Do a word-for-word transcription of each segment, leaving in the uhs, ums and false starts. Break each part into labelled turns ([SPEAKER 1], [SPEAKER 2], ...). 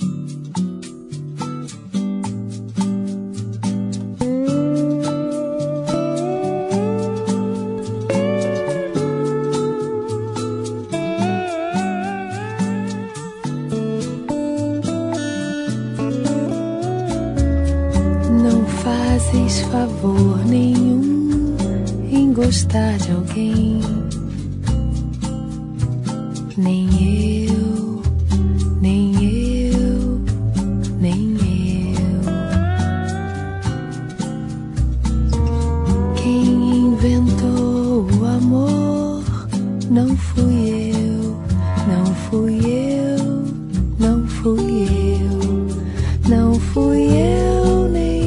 [SPEAKER 1] Fazes favor nenhum em gostar de alguém, nem eu, nem eu, nem eu. Quem inventou o amor não fui eu, não fui eu, não fui eu, não fui eu, nem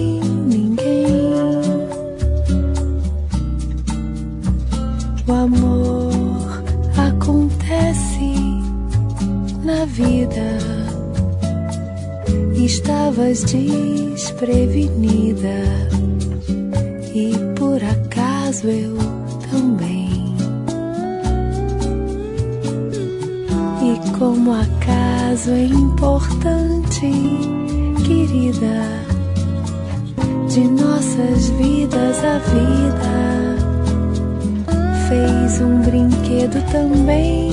[SPEAKER 1] o amor acontece na vida. Estavas desprevenida e por acaso eu também. E como acaso é importante, querida, de nossas vidas a vida fez um brinquedo também.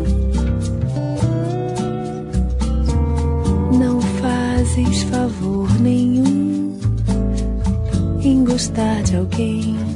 [SPEAKER 1] Não fazes favor nenhum em gostar de alguém.